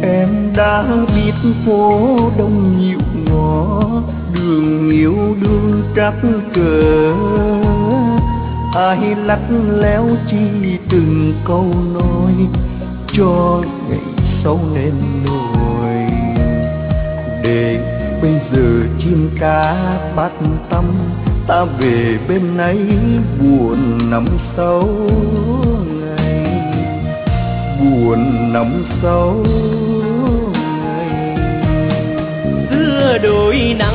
Em đã biết phố đông nhiều ngõ, đường yêu đương trắc cờ, ai lắt léo chi từng câu nói cho ngày sau nên nổi. Để bây giờ chim cá bát tâm, ta về bên ấy buồn năm sau ngày, buồn năm sau ngày. Xưa đôi nào